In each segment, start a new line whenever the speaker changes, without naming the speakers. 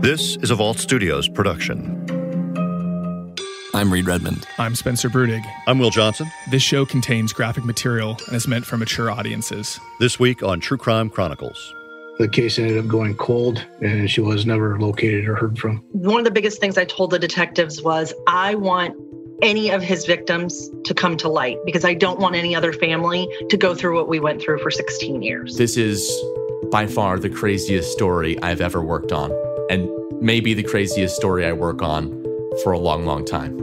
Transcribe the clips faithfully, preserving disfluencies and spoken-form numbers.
This is a Vault Studios production.
I'm Reed Redmond.
I'm Spencer Brudig.
I'm Will Johnson.
This show contains graphic material and is meant for mature audiences.
This week on True Crime Chronicles.
The case ended up going cold, and she was never located or heard from.
One of the biggest things I told the detectives was, I want any of his victims to come to light because I don't want any other family to go through what we went through for sixteen years.
This is by far the craziest story I've ever worked on, and maybe the craziest story I work on for a long, long time.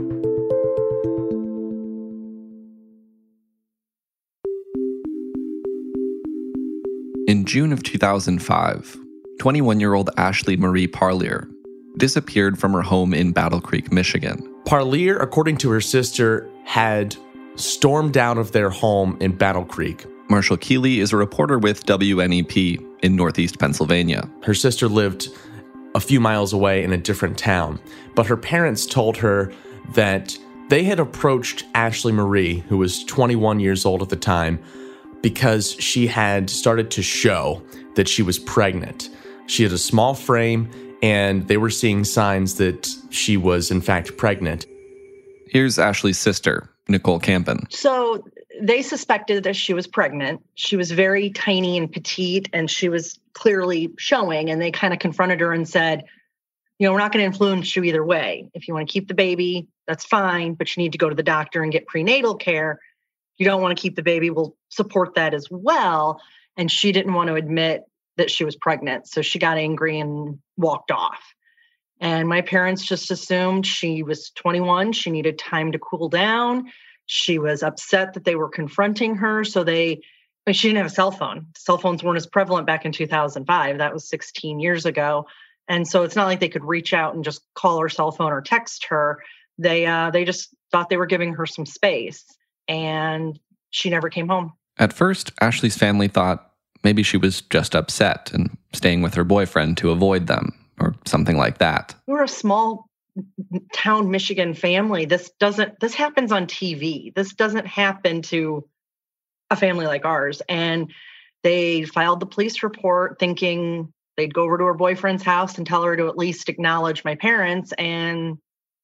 In June of two thousand five, twenty-one-year-old Ashley Marie Parlier disappeared from her home in Battle Creek, Michigan. Parlier, according to her sister, had stormed out of their home in Battle Creek. Marshall Keeley is a reporter with W N E P in Northeast Pennsylvania. Her sister lived a few miles away in a different town, but her parents told her that they had approached Ashley Marie, who was twenty-one years old at the time, because she had started to show that she was pregnant. She had a small frame, and they were seeing signs that she was, in fact, pregnant. Here's Ashley's sister, Nicole Campen.
So they suspected that she was pregnant. She was very tiny and petite, and she was clearly showing, and they kind of confronted her and said, you know, we're not going to influence you either way. If you want to keep the baby, that's fine, but you need to go to the doctor and get prenatal care. You don't want to keep the baby, we'll support that as well. And she didn't want to admit that she was pregnant. So she got angry and walked off. And my parents just assumed she was twenty-one. She needed time to cool down. She was upset that they were confronting her. So they, she didn't have a cell phone. Cell phones weren't as prevalent back in two thousand five. That was sixteen years ago. And so it's not like they could reach out and just call her cell phone or text her. They, uh, they just thought they were giving her some space. And she never came home.
At first, Ashley's family thought maybe she was just upset and staying with her boyfriend to avoid them, or something like that.
We're a small town Michigan family. This doesn't, this happens on T V. This doesn't happen to a family like ours. And they filed the police report thinking they'd go over to her boyfriend's house and tell her to at least acknowledge my parents, and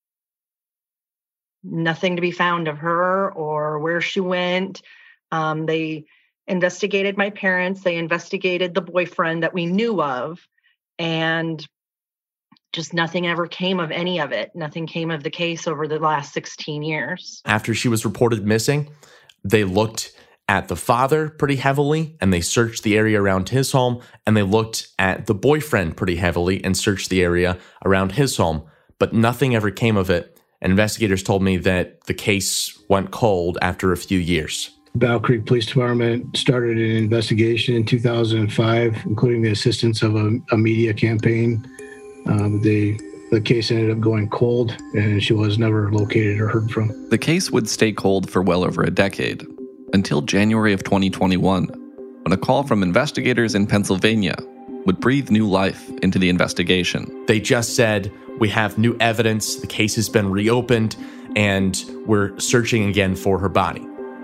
nothing to be found of her or where she went. Um, they investigated my parents. They investigated the boyfriend that we knew of, and just nothing ever came of any of it. Nothing came of the case over the last sixteen years. After she was reported missing, they looked at the father pretty heavily, and they searched the area around his home, and they looked at the boyfriend pretty heavily and searched the area around his home, but nothing ever came of it. Investigators told me that the case went cold after a few years.
Battle Creek Police Department started an investigation in two thousand five, including the assistance of a, a media campaign. Um, they, the case ended up going cold, and she was never located or heard from.
The case would stay cold for well over a decade, until January of twenty twenty-one, when a call from investigators in Pennsylvania would breathe new life into the investigation. They just said, we have new evidence, the case has been reopened, and we're searching again for her body.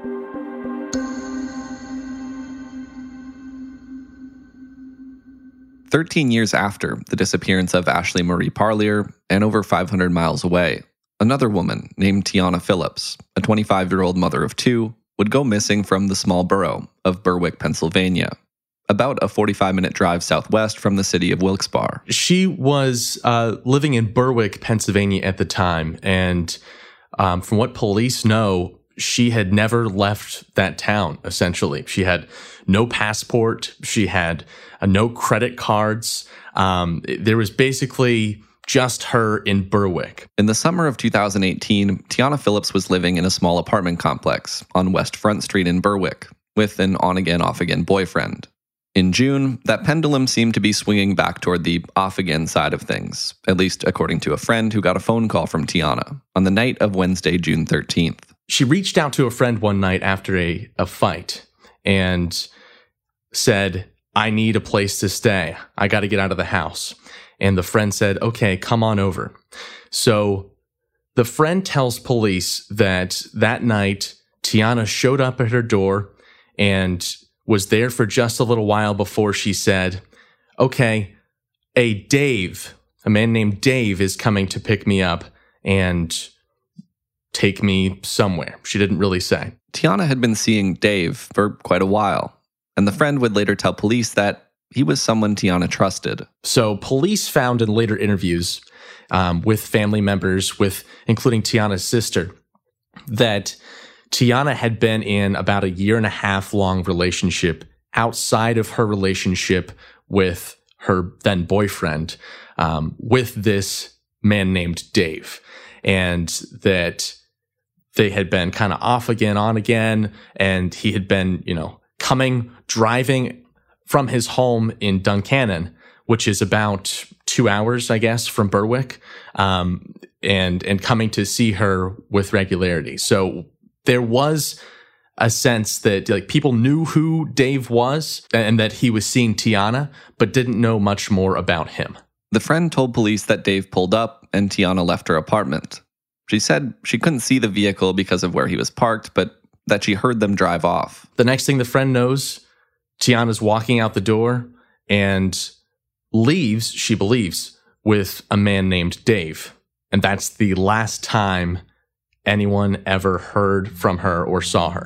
Thirteen years after the disappearance of Ashley Marie Parlier, and over five hundred miles away, another woman named Tiana Phillips, a twenty-five-year-old mother of two, would go missing from the small borough of Berwick, Pennsylvania, about a forty-five minute drive southwest from the city of Wilkes-Barre. She was uh, living in Berwick, Pennsylvania at the time, and um, from what police know, she had never left that town, essentially. She had no passport. She had uh, no credit cards. Um, there was basically just her in Berwick. In the summer of two thousand eighteen, Tiana Phillips was living in a small apartment complex on West Front Street in Berwick with an on-again, off-again boyfriend. In June, that pendulum seemed to be swinging back toward the off-again side of things, at least according to a friend who got a phone call from Tiana on the night of Wednesday, June thirteenth. She reached out to a friend one night after a, a fight and said, I need a place to stay. I got to get out of the house. And the friend said, okay, come on over. So the friend tells police that that night, Tiana showed up at her door and was there for just a little while before she said, okay, a Dave
a man named Dave is coming to pick me up and take me somewhere. She didn't really say.
Tiana had been seeing Dave for quite a while, and the friend would later tell police that he was someone Tiana trusted.
So police found in later interviews um, with family members, with including Tiana's sister, that Tiana had been in about a year and a half long relationship outside of her relationship with her then boyfriend, um, with this man named Dave, and that they had been kind of off again, on again, and he had been, you know, coming, driving from his home in Duncannon, which is about two hours, I guess, from Berwick, um, and and coming to see her with regularity. So there was a sense that like people knew who Dave was and that he was seeing Tiana, but didn't know much more about him.
The friend told police that Dave pulled up and Tiana left her apartment. She said she couldn't see the vehicle because of where he was parked, but that she heard them drive off.
The next thing the friend knows, Tiana's walking out the door and leaves, she believes, with a man named Dave. And that's the last time anyone ever heard from her or saw her.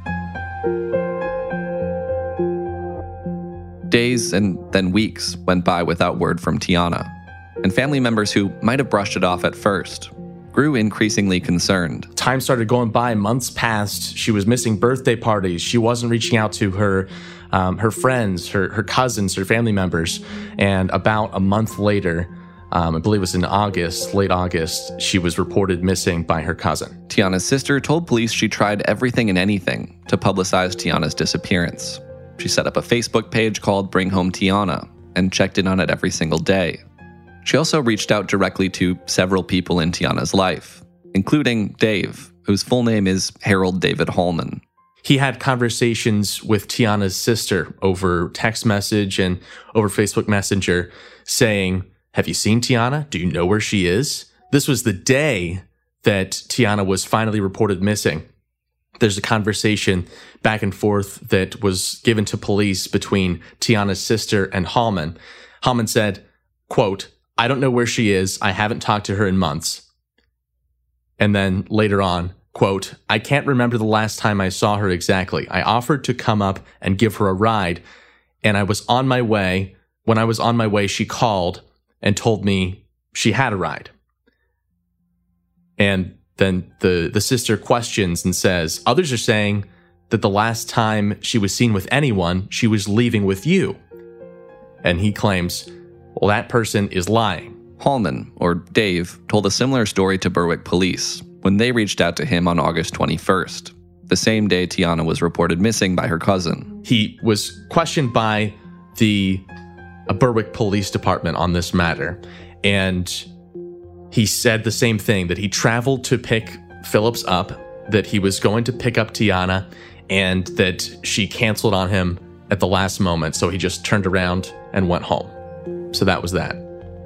Days and then weeks went by without word from Tiana, and family members who might have brushed it off at first grew increasingly concerned.
Time started going by, months passed. She was missing birthday parties. She wasn't reaching out to her um, her friends, her, her cousins, her family members. And about a month later, um, I believe it was in August, late August, she was reported missing by her cousin.
Tiana's sister told police she tried everything and anything to publicize Tiana's disappearance. She set up a Facebook page called Bring Home Tiana and checked in on it every single day. She also reached out directly to several people in Tiana's life, including Dave, whose full name is Harold David Holman.
He had conversations with Tiana's sister over text message and over Facebook Messenger saying, "Have you seen Tiana? Do you know where she is?" This was the day that Tiana was finally reported missing. There's a conversation back and forth that was given to police between Tiana's sister and Holman. Holman said, quote, "I don't know where she is. I haven't talked to her in months." And then later on, quote, "I can't remember the last time I saw her exactly. I offered to come up and give her a ride, and I was on my way. When I was on my way, she called and told me she had a ride." And then the, the sister questions and says, "Others are saying that the last time she was seen with anyone, she was leaving with you." And he claims, well, that person is lying.
Holman, or Dave, told a similar story to Berwick police when they reached out to him on August twenty-first, the same day Tiana was reported missing by her cousin.
He was questioned by the uh, Berwick Police Department on this matter, and he said the same thing, that he traveled to pick Phillips up, that he was going to pick up Tiana, and that she canceled on him at the last moment, so he just turned around and went home. So that was that.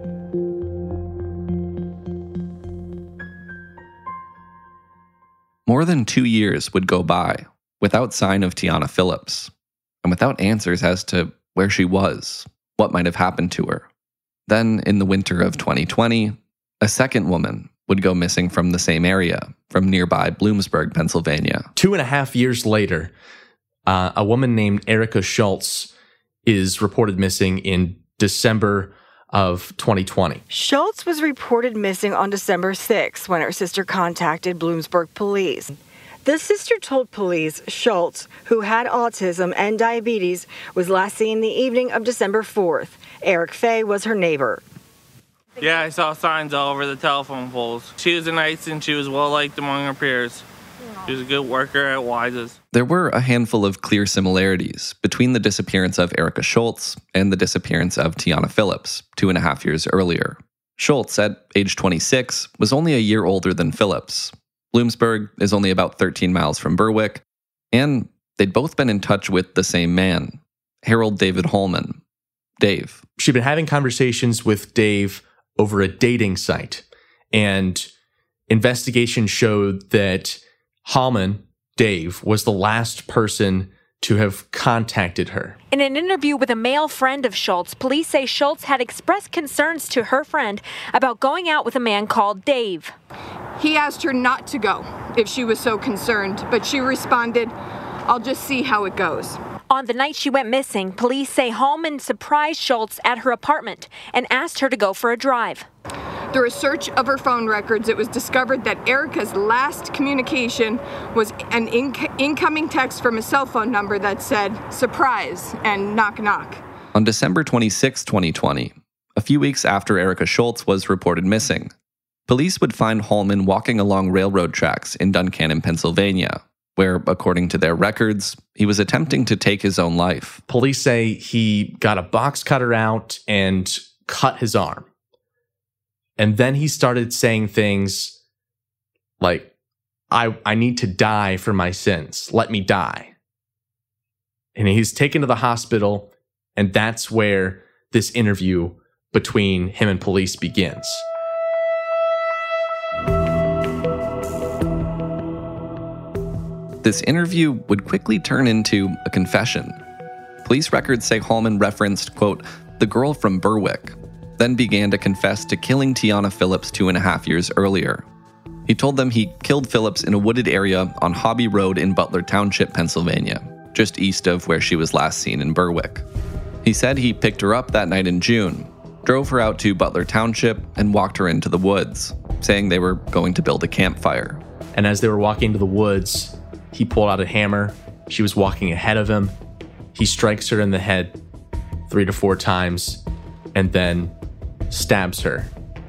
More than two years would go by without sign of Tiana Phillips, and without answers as to where she was, what might have happened to her. Then, in the winter of twenty twenty, a second woman would go missing from the same area, from nearby Bloomsburg, Pennsylvania.
Two and a half years later, uh, a woman named Erica Schultz is reported missing in December of twenty twenty.
Schultz was reported missing on December sixth when her sister contacted Bloomsburg police. The sister told police Schultz, who had autism and diabetes, was last seen the evening of December fourth. Eric Fay was her neighbor.
Yeah, I saw signs all over the telephone poles. She was nice and she was well-liked among her peers. She was a good worker at Wise's.
There were a handful of clear similarities between the disappearance of Erica Schultz and the disappearance of Tiana Phillips two and a half years earlier. Schultz, at age twenty-six, was only a year older than Phillips. Bloomsburg is only about thirteen miles from Berwick, and they'd both been in touch with the same man, Harold David Holman, Dave.
She'd been having conversations with Dave over a dating site, and investigation showed that Holman, Dave, was the last person to have contacted her.
In an interview with a male friend of Schultz, police say Schultz had expressed concerns to her friend about going out with a man called Dave.
He asked her not to go if she was so concerned, but she responded, "I'll just see how it goes."
On the night she went missing, police say Hallman surprised Schultz at her apartment and asked her to go for a drive.
Through a search of her phone records, it was discovered that Erica's last communication was an inc- incoming text from a cell phone number that said, "Surprise," and "knock, knock."
On December twenty-sixth, twenty twenty, a few weeks after Erica Schultz was reported missing, police would find Hallman walking along railroad tracks in Duncannon, Pennsylvania, where, according to their records, he was attempting to take his own life.
Police say he got a box cutter out and cut his arm. And then he started saying things like, I, I need to die for my sins. Let me die. And he's taken to the hospital, and that's where this interview between him and police begins.
This interview would quickly turn into a confession. Police records say Hallman referenced, quote, the girl from Berwick, then began to confess to killing Tiana Phillips two and a half years earlier. He told them he killed Phillips in a wooded area on Hobby Road in Butler Township, Pennsylvania, just east of where she was last seen in Berwick. He said he picked her up that night in June, drove her out to Butler Township, and walked her into the woods, saying they were going to build a campfire.
And as they were walking into the woods, he pulled out a hammer. She was walking ahead of him. He strikes her in the head three to four times and then stabs her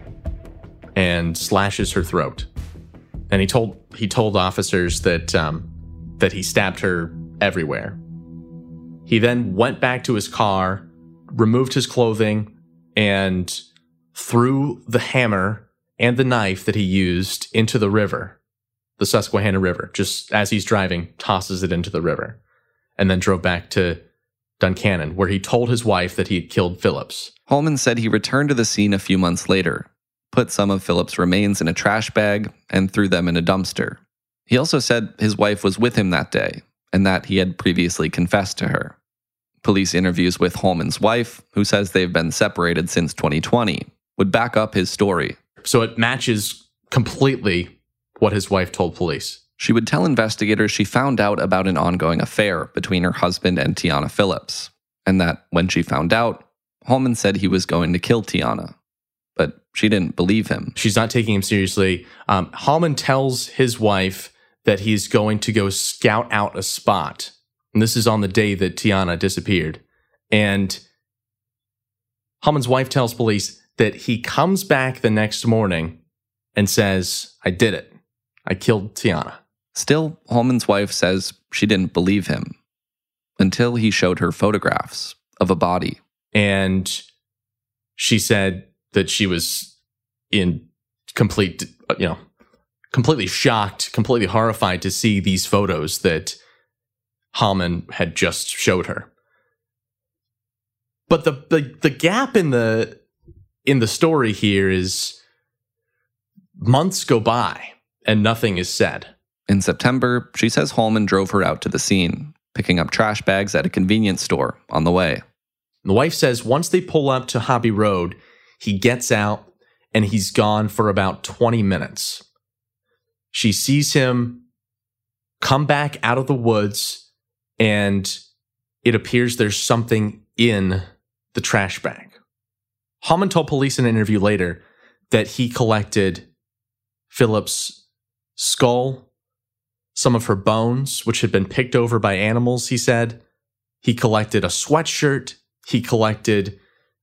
and slashes her throat. And he told he told officers that um, that he stabbed her everywhere. He then went back to his car, removed his clothing, and threw the hammer and the knife that he used into the river, the Susquehanna River. Just as he's driving, tosses it into the river, and then drove back to Duncannon, where he told his wife that he had killed Phillips.
Hallman said he returned to the scene a few months later, put some of Phillips' remains in a trash bag, and threw them in a dumpster. He also said his wife was with him that day, and that he had previously confessed to her. Police interviews with Hallman's wife, who says they've been separated since twenty twenty, would back up his story.
So it matches completely what his wife told police.
She would tell investigators she found out about an ongoing affair between her husband and Tiana Phillips, and that when she found out, Hallman said he was going to kill Tiana. But she didn't believe him.
She's not taking him seriously. Um, Hallman tells his wife that he's going to go scout out a spot. And this is on the day that Tiana disappeared. And Hallman's wife tells police that he comes back the next morning and says, I did it. I killed Tiana.
Still, Hallman's wife says she didn't believe him until he showed her photographs of a body.
And she said that she was in complete, you know, completely shocked, completely horrified to see these photos that Hallman had just showed her. But the, the the gap in the in the story here is months go by and nothing is said.
In September, she says Hallman drove her out to the scene, picking up trash bags at a convenience store on the way.
The wife says once they pull up to Hobby Road, he gets out and he's gone for about twenty minutes. She sees him come back out of the woods, and it appears there's something in the trash bag. Hallman told police in an interview later that he collected Phillips' skull, some of her bones, which had been picked over by animals, he said. He collected a sweatshirt. He collected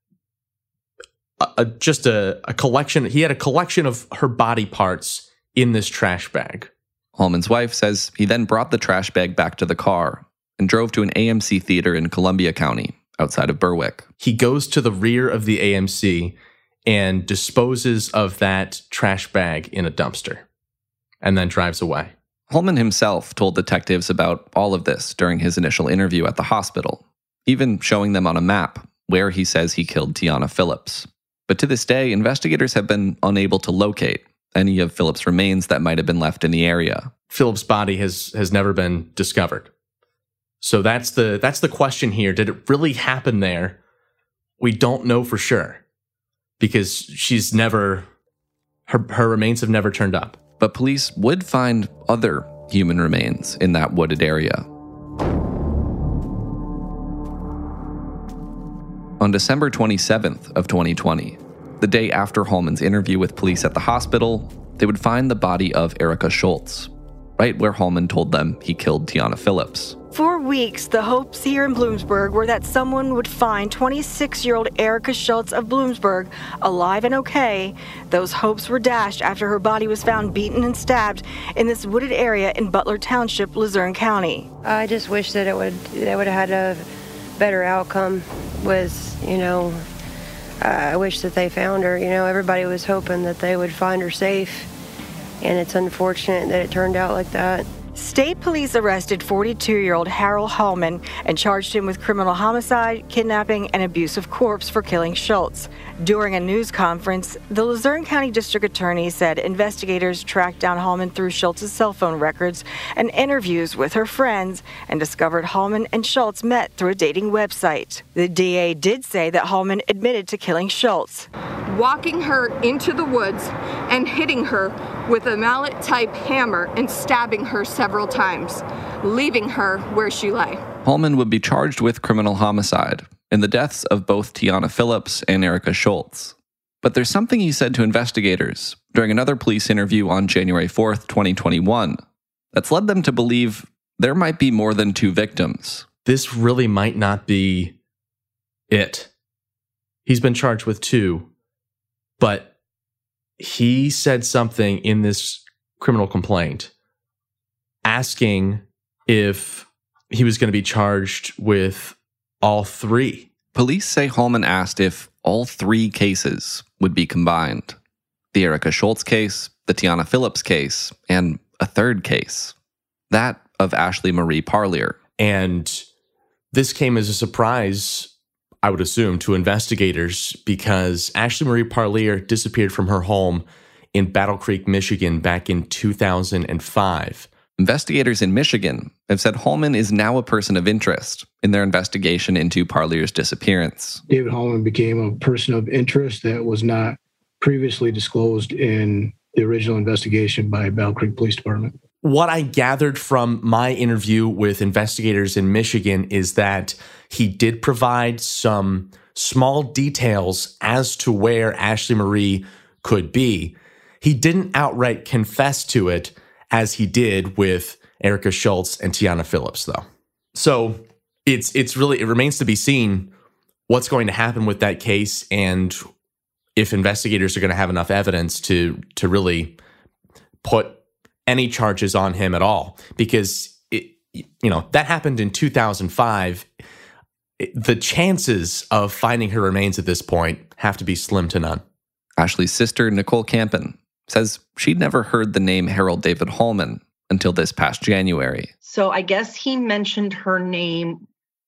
a, a, just a, a collection. He had a collection of her body parts in this trash bag.
Hallman's wife says he then brought the trash bag back to the car and drove to an A M C theater in Columbia County, outside of Berwick.
He goes to the rear of the A M C and disposes of that trash bag in a dumpster, and then drives away.
Hallman himself told detectives about all of this during his initial interview at the hospital, even showing them on a map where he says he killed Tiana Phillips. But to this day, investigators have been unable to locate any of Phillips' remains that might have been left in the area.
Phillips' body has has never been discovered. So that's the that's the question here. Did it really happen there? We don't know for sure because she's never her her remains have never turned up.
But police would find other human remains in that wooded area. On December twenty-seventh of twenty twenty, the day after Hallman's interview with police at the hospital, they would find the body of Erica Schultz, right where Hallman told them he killed Tiana Phillips.
For weeks, the hopes here in Bloomsburg were that someone would find twenty-six-year-old Erica Schultz of Bloomsburg alive and okay. Those hopes were dashed after her body was found beaten and stabbed in this wooded area in Butler Township, Luzerne County.
I just wish that it would they would have had a better outcome. Was you know, I wish that they found her. You know, everybody was hoping that they would find her safe, and it's unfortunate that it turned out like that.
State police arrested forty-two-year-old Harold Hallman and charged him with criminal homicide, kidnapping, and abuse of corpse for killing Schultz. During a news conference, the Luzerne County District Attorney said investigators tracked down Hallman through Schultz's cell phone records and interviews with her friends and discovered Hallman and Schultz met through a dating website. The D A did say that Hallman admitted to killing Schultz.
Walking her into the woods and hitting her with a mallet-type hammer and stabbing her several times, leaving her where she lay.
Hallman would be charged with criminal homicide in the deaths of both Tiana Phillips and Erica Schultz. But there's something he said to investigators during another police interview on January fourth, twenty twenty-one, that's led them to believe there might be more than two victims.
This really might not be it. He's been charged with two, but he said something in this criminal complaint asking if he was going to be charged with all three.
Police say Hallman asked if all three cases would be combined. The Erica Schultz case, the Tiana Phillips case, and a third case. That of Ashley Marie Parlier.
And this came as a surprise, I would assume, to investigators because Ashley Marie Parlier disappeared from her home in Battle Creek, Michigan back in two thousand five.
Investigators in Michigan have said Hallman is now a person of interest in their investigation into Parlier's disappearance.
David Hallman became a person of interest that was not previously disclosed in the original investigation by Battle Creek Police Department.
What I gathered from my interview with investigators in Michigan is that he did provide some small details as to where Ashley Marie could be. He didn't outright confess to it as he did with Erica Schultz and Tiana Phillips, though. So it's it's really, it remains to be seen what's going to happen with that case and if investigators are going to have enough evidence to to really put any charges on him at all. Because, it, you know, that happened in two thousand five. The chances of finding her remains at this point have to be slim to none.
Ashley's sister, Nicole Campen, says she'd never heard the name Harold David Hallman until this past January.
So I guess he mentioned her name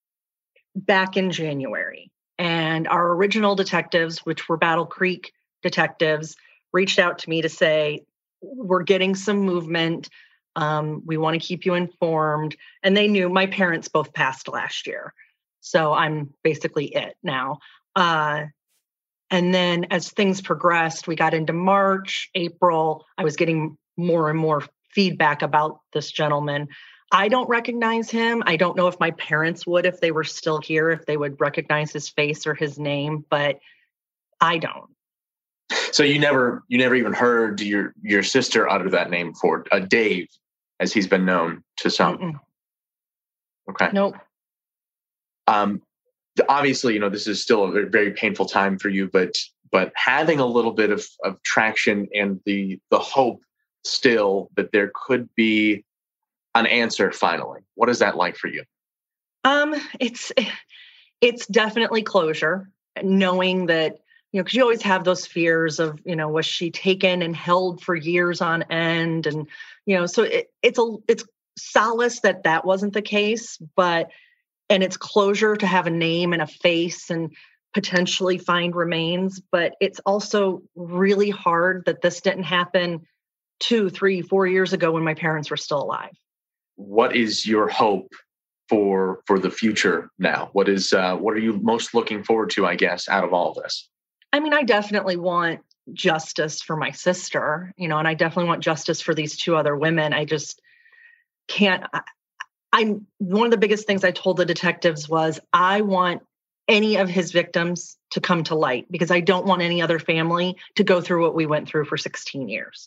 back in January. And our original detectives, which were Battle Creek detectives, reached out to me to say, we're getting some movement. Um, we want to keep you informed. And they knew my parents both passed last year. So I'm basically it now. Uh, and then as things progressed, we got into March, April. I was getting more and more feedback about this gentleman. I don't recognize him. I don't know if my parents would, if they were still here, if they would recognize his face or his name, but I don't.
So you never, you never even heard your your sister utter that name before, uh, Dave, as he's been known to some.
Mm-mm.
Okay.
Nope.
Um, obviously, you know, this is still a very, very painful time for you, but but having a little bit of, of traction and the the hope still that there could be an answer finally. What is that like for you?
Um, it's it's definitely closure, knowing that, you know, because you always have those fears of, you know, was she taken and held for years on end? And, you know, so it, it's a it's solace that that wasn't the case, but and it's closure to have a name and a face and potentially find remains. But it's also really hard that this didn't happen two, three, four years ago when my parents were still alive.
What is your hope for for the future now? What is uh, what are you most looking forward to, I guess, out of all of this?
I mean, I definitely want justice for my sister, you know, and I definitely want justice for these two other women. I just can't. I, I'm one of the biggest things I told the detectives was I want any of his victims to come to light because I don't want any other family to go through what we went through for sixteen years.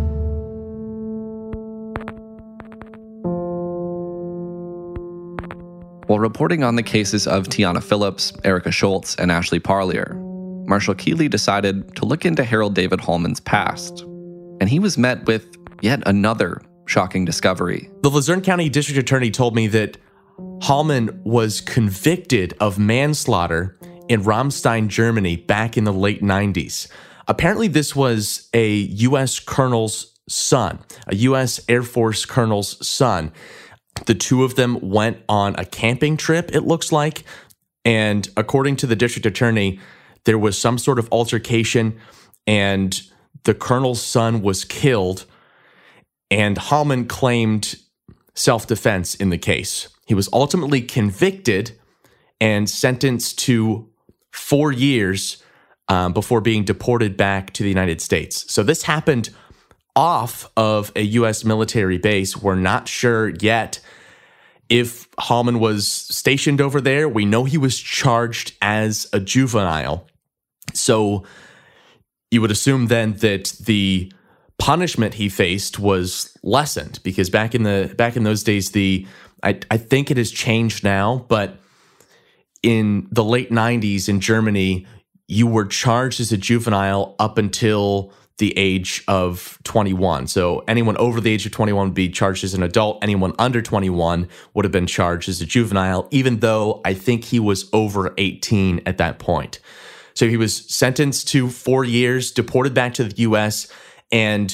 While reporting on the cases of Tiana Phillips, Erica Schultz, and Ashley Parlier, Marshall Keeley decided to look into Harold David Hallman's past. And he was met with yet another shocking discovery.
The Luzerne County District Attorney told me that Hallman was convicted of manslaughter in Ramstein, Germany back in the late nineties. Apparently, this was a U S colonel's son, a U S Air Force colonel's son. The two of them went on a camping trip, it looks like. And according to the district attorney, there was some sort of altercation and the colonel's son was killed. And Hallman claimed self-defense in the case. He was ultimately convicted and sentenced to four years um, before being deported back to the United States. So this happened off of a U S military base. We're not sure yet if Hallman was stationed over there. We know he was charged as a juvenile. So you would assume then that the punishment he faced was lessened because back in the back in those days, the I, I think it has changed now, but in the late nineties in Germany, you were charged as a juvenile up until the age of twenty-one. So anyone over the age of twenty-one would be charged as an adult. Anyone under twenty-one would have been charged as a juvenile, even though I think he was over eighteen at that point. So he was sentenced to four years, deported back to the U S, and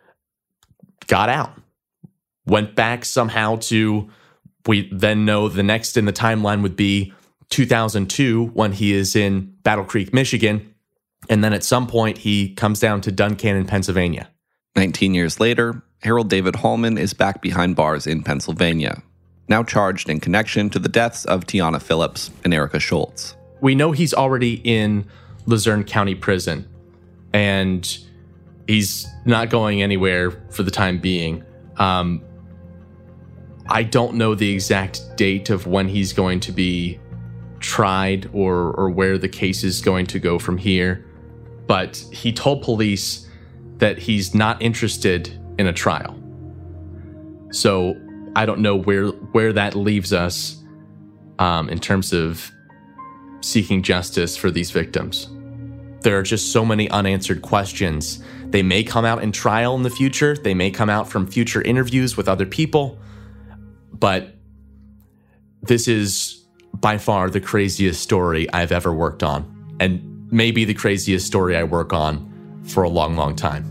got out. Went back somehow to, we then know the next in the timeline would be two thousand two when he is in Battle Creek, Michigan. And then at some point, he comes down to Duncannon, Pennsylvania.
nineteen years later, Harold David Hallman is back behind bars in Pennsylvania, now charged in connection to the deaths of Tiana Phillips and Erica Schultz.
We know he's already in Luzerne County Prison, and he's not going anywhere for the time being. Um, I don't know the exact date of when he's going to be tried or or where the case is going to go from here, but he told police that he's not interested in a trial. So I don't know where where that leaves us um, in terms of seeking justice for these victims. There are just so many unanswered questions. They may come out in trial in the future. They may come out from future interviews with other people. But this is by far the craziest story I've ever worked on, and maybe the craziest story I work on for a long, long time.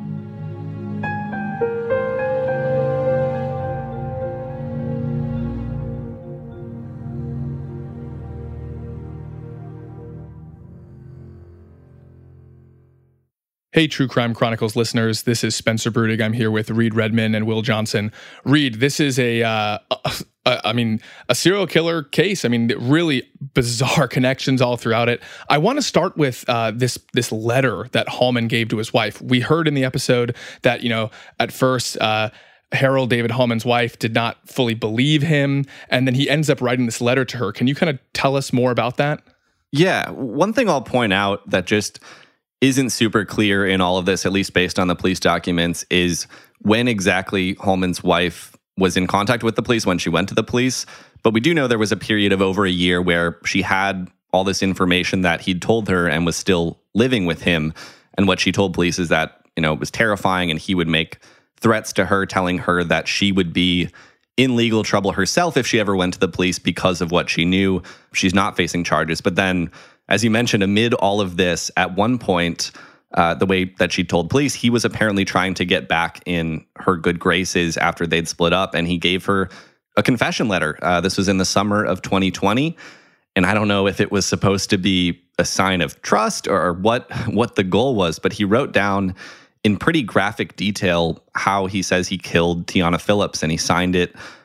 Hey, True Crime Chronicles listeners, this is Spencer Brudig. I'm here with Reed Redman and Will Johnson. Reed, this is a, uh, a, a, I mean, a serial killer case. I mean, really bizarre connections all throughout it. I want to start with uh, this this letter that Hallman gave to his wife. We heard in the episode that, you know, at first, uh, Harold David Hallman's wife did not fully believe him, and then he ends up writing this letter to her. Can you kind of tell us more about that?
Yeah, one thing I'll point out that just isn't super clear in all of this, at least based on the police documents, is when exactly Hallman's wife was in contact with the police, when she went to the police. But we do know there was a period of over a year where she had all this information that he'd told her and was still living with him. And what she told police is that, you know, it was terrifying, and he would make threats to her, telling her that she would be in legal trouble herself if she ever went to the police because of what she knew. She's not facing charges. But then, as you mentioned, amid all of this, at one point, uh, the way that she told police, he was apparently trying to get back in her good graces after they'd split up, and he gave her a confession letter. Uh, this was in the summer of twenty twenty, and I don't know if it was supposed to be a sign of trust or what, what the goal was, but he wrote down in pretty graphic detail how he says he killed Tiana Phillips, and he signed it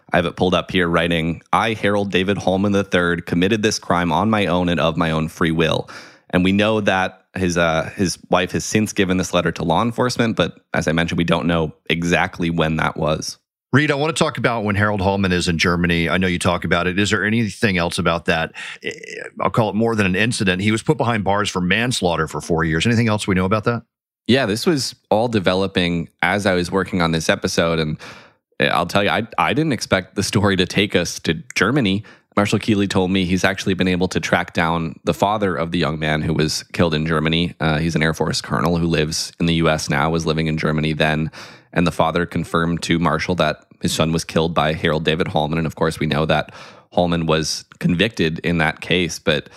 I have it pulled up here writing, I, Harold David Holman the third, committed this crime on my own and of my own free will. And we know that his uh, his wife has since given this letter to law enforcement, but as I mentioned, we don't know exactly when that was.
Reed, I want to talk about when Harold Holman is in Germany. I know you talk about it. Is there anything else about that? I'll call it more than an incident. He was put behind bars for manslaughter for four years. Anything else we know about that?
Yeah, this was all developing as I was working on this episode. And I'll tell you, I, I didn't expect the story to take us to Germany. Marshall Keeley told me he's actually been able to track down the father of the young man who was killed in Germany. Uh, he's an Air Force colonel who lives in the U S now, was living in Germany then. And the father confirmed to Marshall that his son was killed by Harold David Holman. And of course, we know that Holman was convicted in that case. But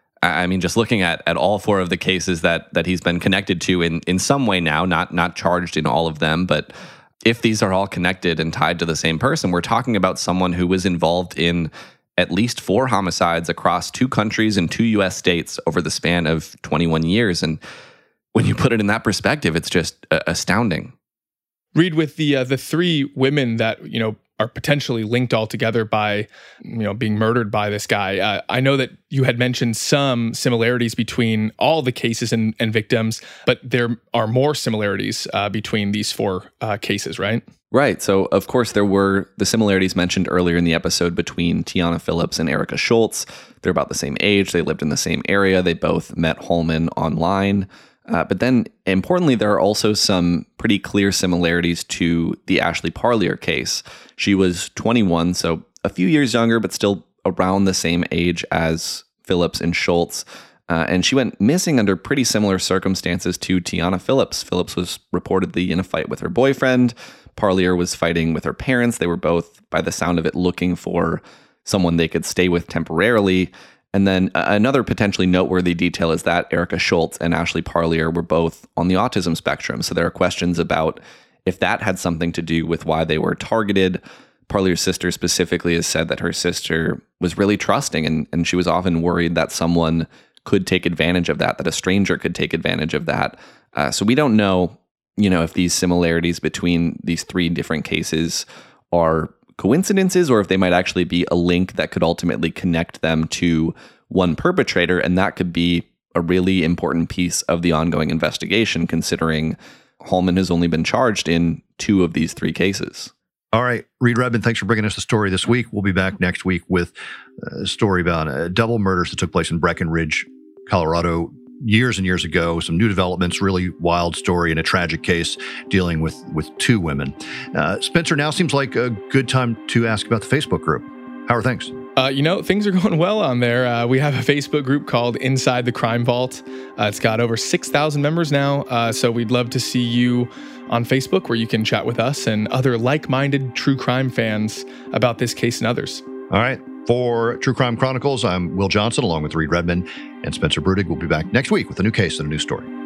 I mean, just looking at, at all four of the cases that that he's been connected to in, in some way now, not not charged in all of them, but if these are all connected and tied to the same person, we're talking about someone who was involved in at least four homicides across two countries and two U S states over the span of twenty-one years. And when you put it in that perspective, it's just uh, astounding.
Reed, with the uh, the three women that, you know, are potentially linked all together by, you know, being murdered by this guy. Uh, I know that you had mentioned some similarities between all the cases and, and victims, but there are more similarities uh, between these four uh, cases, right?
Right. So, of course, there were the similarities mentioned earlier in the episode between Tiana Phillips and Erica Schultz. They're about the same age. They lived in the same area. They both met Holman online. Uh, but then, importantly, there are also some pretty clear similarities to the Ashley Parlier case. She was twenty-one, so a few years younger, but still around the same age as Phillips and Schultz. Uh, and she went missing under pretty similar circumstances to Tiana Phillips. Phillips was reportedly in a fight with her boyfriend. Parlier was fighting with her parents. They were both, by the sound of it, looking for someone they could stay with temporarily. And then another potentially noteworthy detail is that Erica Schultz and Ashley Parlier were both on the autism spectrum. So there are questions about if that had something to do with why they were targeted. Parlier's sister specifically has said that her sister was really trusting, and, and she was often worried that someone could take advantage of that, that a stranger could take advantage of that. Uh, so we don't know, you know, if these similarities between these three different cases are coincidences or if they might actually be a link that could ultimately connect them to one perpetrator. And that could be a really important piece of the ongoing investigation, considering Holman has only been charged in two of these three cases.
All right, Reed Redmond, thanks for bringing us the story this week. We'll be back next week with a story about uh, double murders that took place in Breckenridge, Colorado, years and years ago. Some new developments, really wild story, and a tragic case dealing with, with two women. Uh, Spencer, now seems like a good time to ask about the Facebook group. How are things?
Uh, you know, things are going well on there. Uh, we have a Facebook group called Inside the Crime Vault. Uh, it's got over six thousand members now. Uh, so we'd love to see you on Facebook, where you can chat with us and other like-minded true crime fans about this case and others.
All right. For True Crime Chronicles, I'm Will Johnson, along with Reed Redmond and Spencer Brudig. We'll be back next week with a new case and a new story.